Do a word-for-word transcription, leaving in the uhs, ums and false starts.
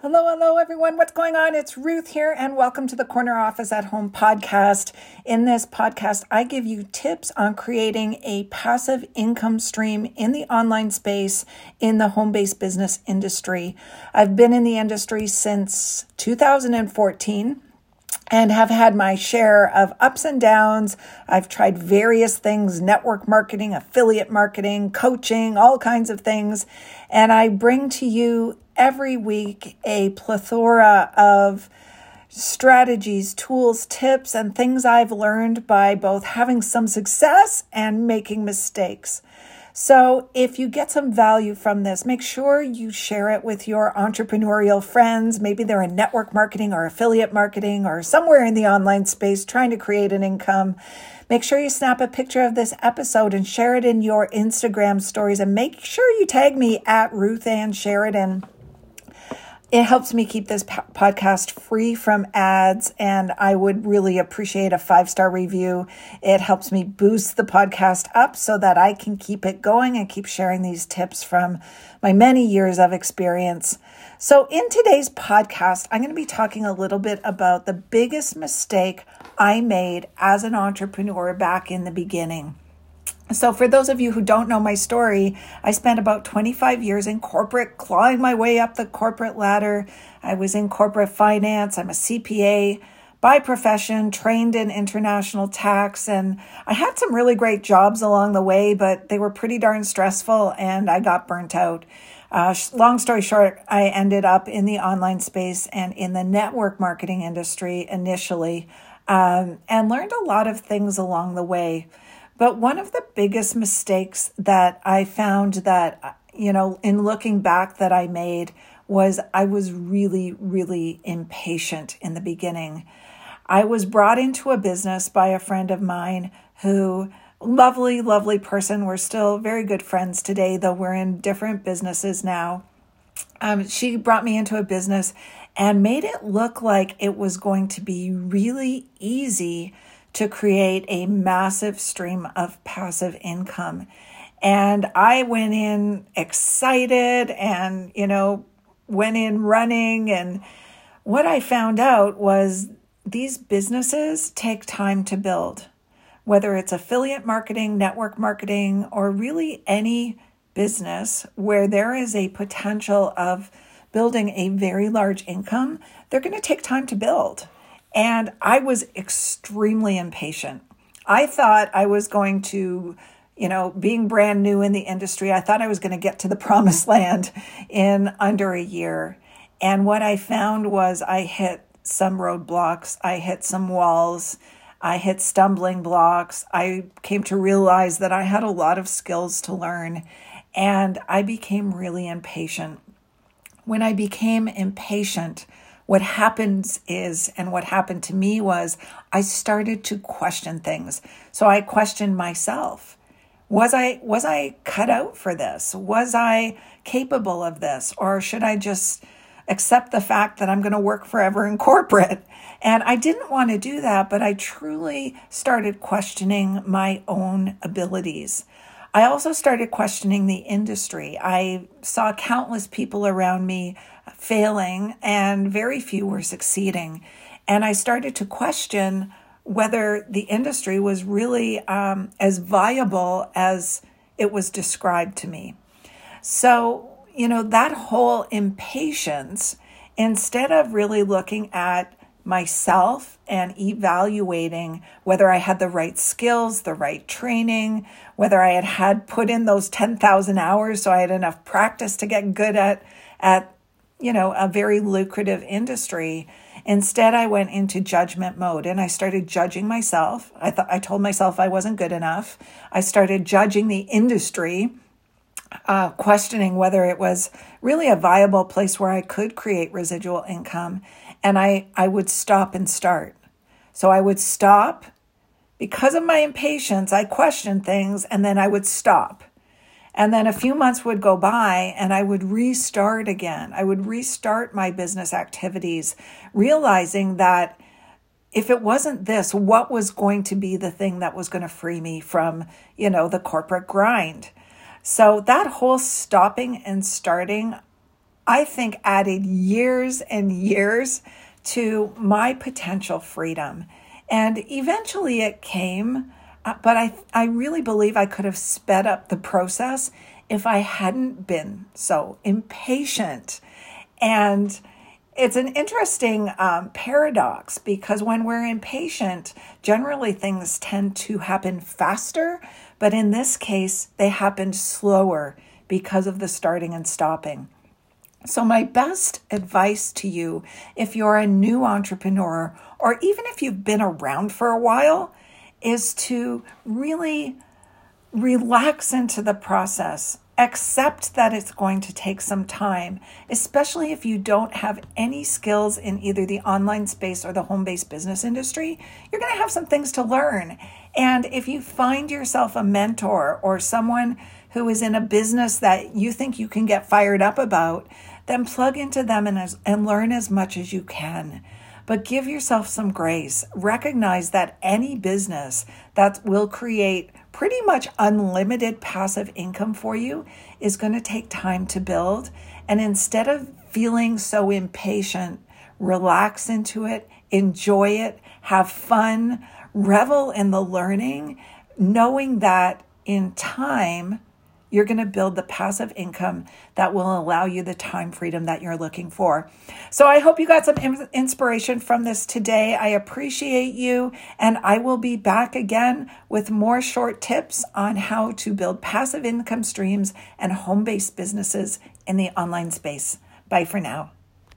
Hello, hello, everyone. What's going on? It's Ruth here, and welcome to the Corner Office at Home podcast. In this podcast, I give you tips on creating a passive income stream in the online space in the home-based business industry. I've been in the industry since two thousand fourteen. And have had my share of ups and downs. I've tried various things, network marketing, affiliate marketing, coaching, all kinds of things. And I bring to you every week a plethora of strategies, tools, tips, and things I've learned by both having some success and making mistakes. So if you get some value from this, make sure you share it with your entrepreneurial friends. Maybe they're in network marketing or affiliate marketing or somewhere in the online space trying to create an income. Make sure you snap a picture of this episode and share it in your Instagram stories, and make sure you tag me at Ruth Ann Sheridan. It helps me keep this po- podcast free from ads, and I would really appreciate a five-star review. It helps me boost the podcast up so that I can keep it going and keep sharing these tips from my many years of experience. So in today's podcast, I'm going to be talking a little bit about the biggest mistake I made as an entrepreneur back in the beginning. So for those of you who don't know my story, I spent about twenty-five years in corporate, clawing my way up the corporate ladder. I was in corporate finance. I'm a C P A by profession, trained in international tax, and I had some really great jobs along the way, but they were pretty darn stressful, and I got burnt out. Uh, long story short, I ended up in the online space and in the network marketing industry initially, um, and learned a lot of things along the way. But one of the biggest mistakes that I found that, you know, in looking back that I made was I was really, really impatient in the beginning. I was brought into a business by a friend of mine who, lovely, lovely person. We're still very good friends today, though we're in different businesses now. Um, she brought me into a business and made it look like it was going to be really easy to create a massive stream of passive income. And I went in excited and, you know, went in running. And what I found out was these businesses take time to build, whether it's affiliate marketing, network marketing, or really any business where there is a potential of building a very large income. They're going to take time to build. And I was extremely impatient. I thought I was going to, you know, being brand new in the industry, I thought I was going to get to the promised land in under a year. And what I found was I hit some roadblocks. I hit some walls. I hit stumbling blocks. I came to realize that I had a lot of skills to learn, and I became really impatient. When I became impatient, what happens is, and what happened to me was, I started to question things. So I questioned myself. Was I was I cut out for this? Was I capable of this? Or should I just accept the fact that I'm going to work forever in corporate? And I didn't want to do that, but I truly started questioning my own abilities. I also started questioning the industry. I saw countless people around me failing, and very few were succeeding. And I started to question whether the industry was really um, as viable as it was described to me. So, you know, that whole impatience, instead of really looking at myself and evaluating whether I had the right skills, the right training, whether I had had put in those ten thousand hours so I had enough practice to get good at, at, you know, a very lucrative industry. Instead, I went into judgment mode and I started judging myself. I thought I told myself I wasn't good enough. I started judging the industry, uh, questioning whether it was really a viable place where I could create residual income. And I, I would stop and start. So I would stop. Because of my impatience, I questioned things, and then I would stop. And then a few months would go by and I would restart again. I would restart my business activities, realizing that if it wasn't this, what was going to be the thing that was going to free me from, you know, the corporate grind? So that whole stopping and starting I think added years and years to my potential freedom. And eventually it came, uh, but I, I really believe I could have sped up the process if I hadn't been so impatient. And it's an interesting um, paradox, because when we're impatient, generally things tend to happen faster, but in this case, they happened slower because of the starting and stopping. So my best advice to you, if you're a new entrepreneur, or even if you've been around for a while, is to really relax into the process. Accept that it's going to take some time, especially if you don't have any skills in either the online space or the home-based business industry. You're going to have some things to learn. And if you find yourself a mentor or someone who is in a business that you think you can get fired up about, then plug into them and, as, and learn as much as you can. But give yourself some grace. Recognize that any business that will create pretty much unlimited passive income for you is going to take time to build. And instead of feeling so impatient, relax into it, enjoy it, have fun, revel in the learning, knowing that in time, you're going to build the passive income that will allow you the time freedom that you're looking for. So I hope you got some inspiration from this today. I appreciate you, and I will be back again with more short tips on how to build passive income streams and home-based businesses in the online space. Bye for now.